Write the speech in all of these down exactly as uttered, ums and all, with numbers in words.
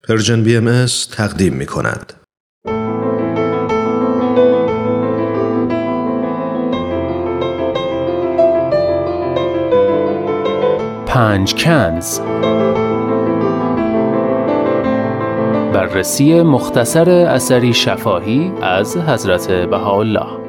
پرژن بی ام اس تقدیم می کند. پنج کنز، بررسی مختصر اثری شفاهی از حضرت بهاءالله.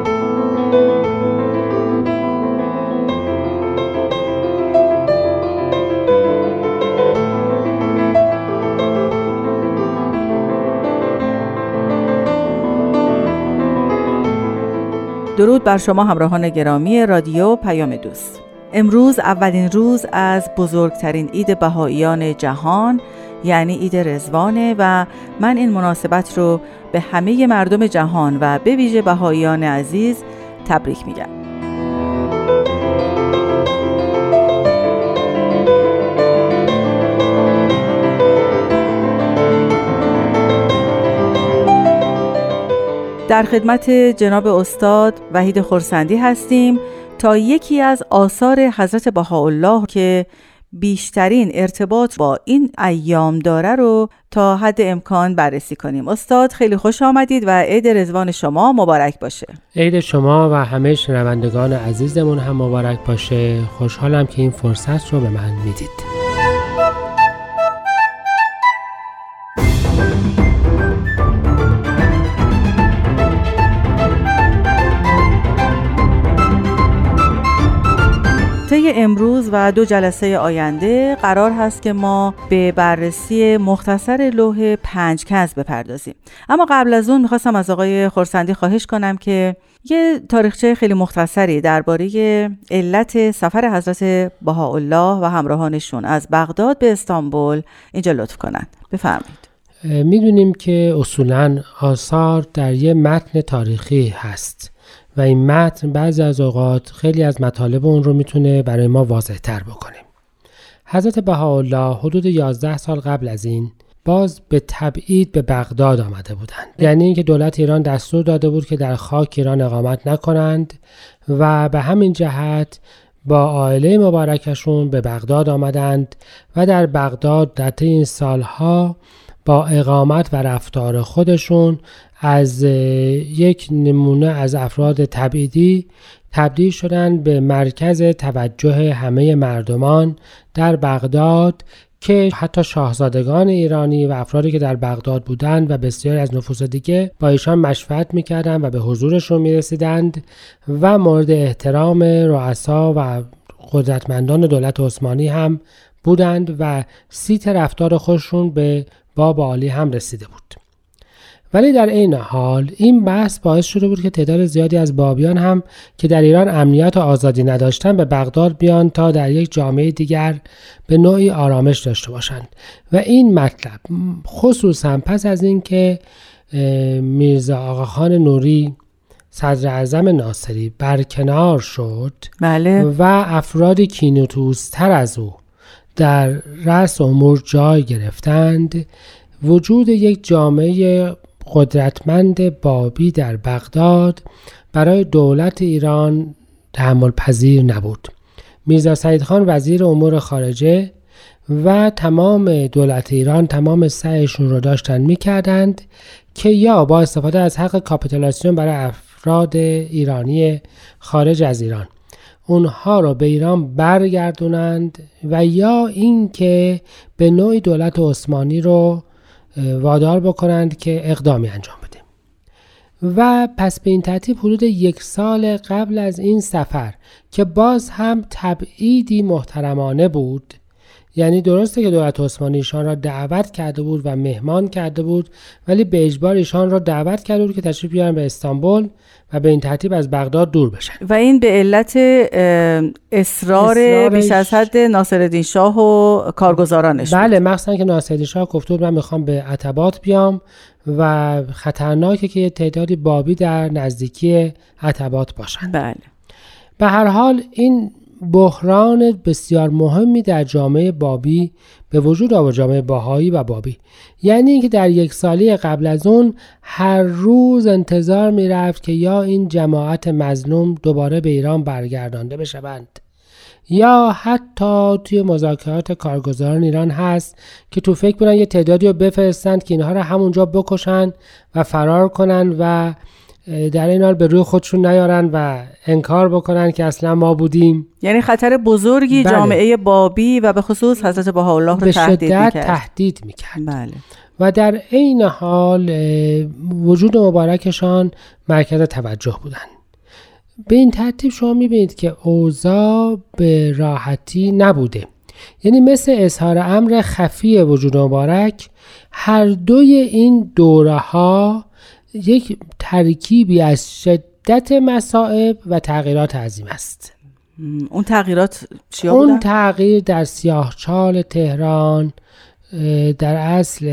درود بر شما همراهان گرامی رادیو پیام دوست. امروز اولین روز از بزرگترین عید بهائیان جهان یعنی عید رضوانه و من این مناسبت رو به همه مردم جهان و به ویژه بهائیان عزیز تبریک میگم. در خدمت جناب استاد وحید خرسندی هستیم تا یکی از آثار حضرت بهاءالله که بیشترین ارتباط با این ایام داره رو تا حد امکان بررسی کنیم. استاد خیلی خوش آمدید و عید رضوان شما مبارک باشه. عید شما و همه شنوندگان عزیزمون هم مبارک باشه. خوشحالم که این فرصت رو به من میدید. طی امروز و دو جلسه آینده قرار هست که ما به بررسی مختصر لوح پنج کنز بپردازیم. اما قبل از اون میخواستم از آقای خرسندی خواهش کنم که یه تاریخچه خیلی مختصری درباره علت سفر حضرت بهاءالله و همراهانشون از بغداد به استانبول اینجا لطف کنند. بفرمایید. میدونیم که اصولاً آثار در یه متن تاریخی هست و این متن بعضی از اوقات خیلی از مطالب اون رو میتونه برای ما واضح تر بکنیم. حضرت بهاءالله حدود یازده سال قبل از این باز به تبعید به بغداد آمده بودند. یعنی اینکه دولت ایران دستور داده بود که در خاک ایران اقامت نکنند و به همین جهت با عائله مبارکشون به بغداد آمدند و در بغداد در طی این سالها با اقامت و رفتار خودشون از یک نمونه از افراد تبعیدی تبدیل شدن به مرکز توجه همه مردمان در بغداد که حتی شاهزادگان ایرانی و افرادی که در بغداد بودند و بسیاری از نفوس دیگه با ایشان مشفعت میکردند و به حضورشون میرسیدند و مورد احترام رؤسا و قدرتمندان دولت عثمانی هم بودند و سیت رفتار خودشون به باب عالی هم رسیده بود. ولی در این حال این بحث باعث شده بود که تعداد زیادی از بابیان هم که در ایران امنیت و آزادی نداشتن به بغداد بیان تا در یک جامعه دیگر به نوعی آرامش داشته باشند و این مطلب خصوصا پس از این که میرزا آقاخان نوری صدر اعظم ناصری برکنار شد بله. و افرادی کینه‌توزتر از او در رأس امور جای گرفتند، وجود یک جامعه قدرتمند بابی در بغداد برای دولت ایران تحمل پذیر نبود. میرزا سعید خان وزیر امور خارجه و تمام دولت ایران تمام سعیشون رو داشتن میکردند که یا با استفاده از حق کاپیتولاسیون برای افراد ایرانی خارج از ایران اونها رو به ایران برگردونند و یا اینکه به نوعی دولت عثمانی رو وادار بکنند که اقدامی انجام بده. و پس به این ترتیب حدود یک سال قبل از این سفر که باز هم تبعیدی محترمانه بود، یعنی درسته که دولت عثمانی ایشان را دعوت کرده بود و مهمان کرده بود ولی به اجبار ایشان را دعوت کرده بود که تشریف بیارن به استانبول و به این ترتیب از بغداد دور بشن و این به علت اصرار بیش از حد ناصرالدین شاه و کارگزارانش بود. بله، مخصوصا که ناصرالدین شاه گفته بود من میخوام به عتبات بیام و خطرناکه که تعدادی بابی در نزدیکی عتبات باشن. بله. به هر حال این بحران بسیار مهمی در جامعه بابی به وجود آورد، جامعه بهایی و بابی. یعنی اینکه در یک سالی قبل از اون هر روز انتظار می رفت که یا این جماعت مظلوم دوباره به ایران برگردانده بشوند یا حتی توی مذاکرات کارگزاران ایران هست که تو فکر بودن یه تعدادی رو بفرستند که اینها رو همونجا بکشن و فرار کنن و در این حال به روی خودشون نیارن و انکار بکنن که اصلا ما بودیم. یعنی خطر بزرگی بله. جامعه بابی و به خصوص حضرت بهاءالله رو تهدید میکرد. به شدت تهدید میکرد. بله. و در عین حال وجود مبارکشان مرکز توجه بودن. به این ترتیب شما میبینید که اوضاع به راحتی نبوده. یعنی مثل اظهار امر خفی وجود مبارک، هر دوی این دوره ها یک ترکیبی از شدت مصائب و تغییرات عظیم است. اون تغییرات چیا بودن؟ اون تغییر در سیاهچال تهران در اصل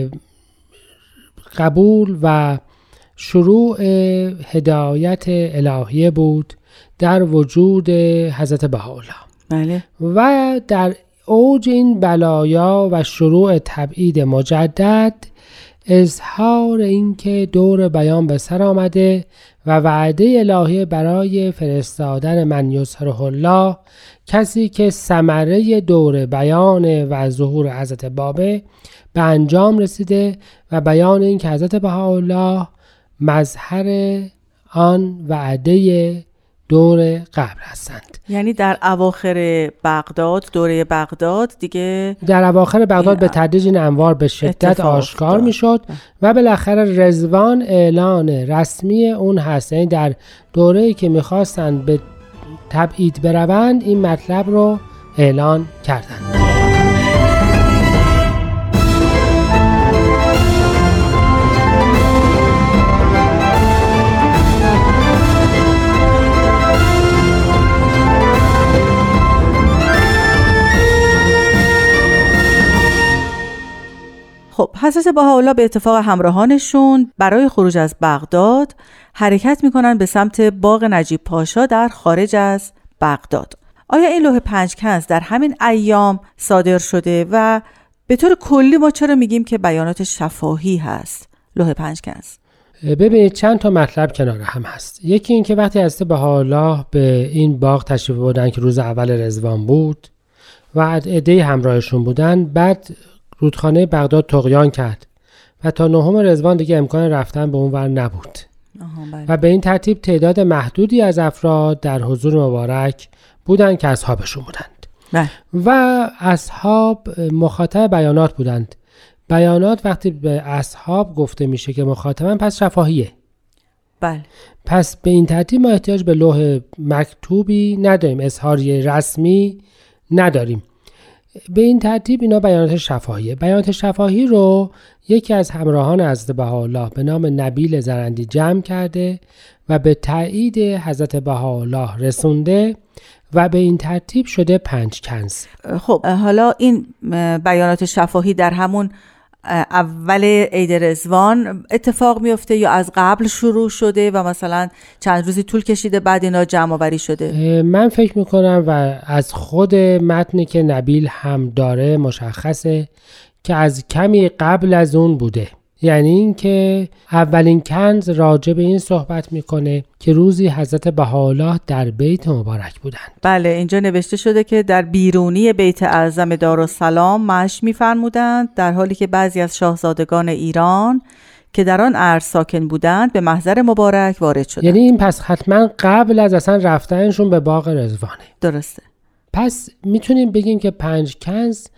قبول و شروع هدایت الهیه بود در وجود حضرت بهاءالله. بله. و در اوج این بلایا و شروع تبعید مجدد اظهار اینکه دور بیان به سر آمده و وعده الهی برای فرستادن من یظهره الله، کسی که ثمره دور بیان و ظهور حضرت بابه به انجام رسیده و بیان این که حضرت بهاءالله مظهر آن وعده دور قبر هستند. یعنی در اواخر بغداد، دوره بغداد دیگه در اواخر بغداد به تدریج این انوار به شدت آشکار میشد و بالاخره رضوان اعلان رسمی اون هست. یعنی در دوره‌ای که میخواستن به تبعید بروند این مطلب رو اعلان کردند. خب حضرت بهاءالله به اتفاق همراهانشون برای خروج از بغداد حرکت میکنن به سمت باغ نجیب پاشا در خارج از بغداد. آیا این لوح پنج کنز در همین ایام صادر شده و به طور کلی ما چرا میگیم که بیانات شفاهی هست لوح پنج کنز؟ ببینید چند تا مطلب کنار هم هست. یکی این که وقتی حضرت بهاءالله به این باغ تشریف بردن که روز اول رضوان بود و عده همراهشون بودن، بعد رودخانه بغداد طغیان کرد و تا نهم رضوان دیگه امکان رفتن به اون ور نبود. و به این ترتیب تعداد محدودی از افراد در حضور مبارک بودند که اصحابشون بودند. نه. و اصحاب مخاطب بیانات بودند. بیانات وقتی به اصحاب گفته میشه که مخاطبن پس شفاهیه. بله. پس به این ترتیب ما احتیاج به لوح مکتوبی نداریم، اظهاری رسمی نداریم. به این ترتیب اینا بیانات شفاهیه. بیانات شفاهی رو یکی از همراهان حضرت بهاءالله به نام نبیل زرندی جمع کرده و به تایید حضرت بهاءالله رسونده و به این ترتیب شده پنج کنز. خب حالا این بیانات شفاهی در همون اول عید رضوان اتفاق میفته یا از قبل شروع شده و مثلا چند روزی طول کشیده بعد اینا جمع آوری شده؟ من فکر میکنم و از خود متنی که نبیل هم داره مشخصه که از کمی قبل از اون بوده. یعنی این که اولین کنز راجع به این صحبت میکنه که روزی حضرت بهاءالله در بیت مبارک بودند. بله، اینجا نوشته شده که در بیرونی بیت اعظم دارالسلام معش میفرمودند، در حالی که بعضی از شاهزادگان ایران که در آن ارض ساکن بودند به محضر مبارک وارد شدند. یعنی این پس حتما قبل از اصلا رفتنشون به باغ رضوانه. درسته. پس میتونیم بگیم که پنج کنز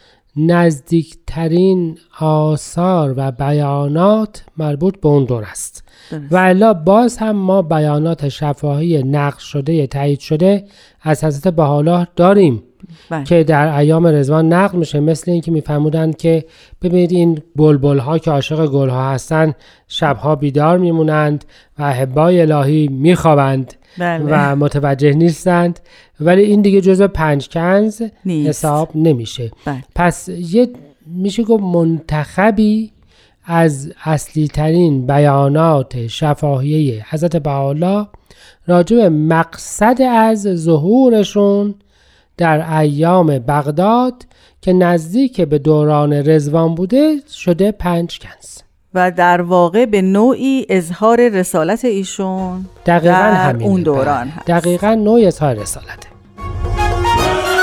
نزدیکترین آثار و بیانات مربوط به اون دور است. و الا باز هم ما بیانات شفاهی نقل شده تایید شده از حضرت بهاءالله داریم بله. که در ایام رضوان نقل میشه، مثل این که میفرمودند که ببینید این بلبل ها که عاشق گل ها هستن شبها بیدار میمونند و احبای الهی میخوابند بله. و متوجه نیستند، ولی این دیگه جزو پنج کنز نیست. حساب نمیشه بله. پس یه میشه گفت منتخبی از اصلی ترین بیانات شفاهیه حضرت بهاءالله راجع به مقصد از ظهورشون در ایام بغداد که نزدیک به دوران رضوان بوده شده پنج کنز و در واقع به نوعی اظهار رسالت ایشون دقیقاً در اون دوران هست. دقیقاً نوع اظهار رسالته.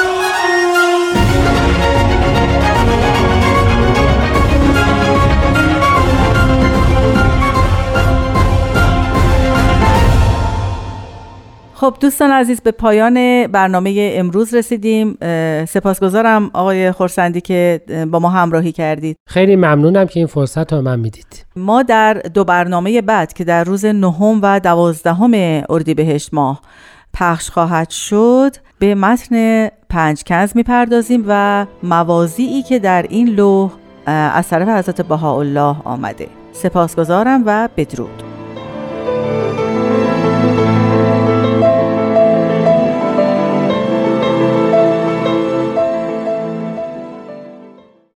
خب دوستان عزیز، به پایان برنامه امروز رسیدیم. سپاسگزارم آقای خرسندی که با ما همراهی کردید. خیلی ممنونم که این فرصت رو من میدید. ما در دو برنامه بعد که در روز نهم و دوازدهم اردیبهشت ماه پخش خواهد شد به متن پنج کنز میپردازیم و مواضعی که در این لوح از طرف حضرت بهاءالله آمده. سپاسگزارم و بدرود.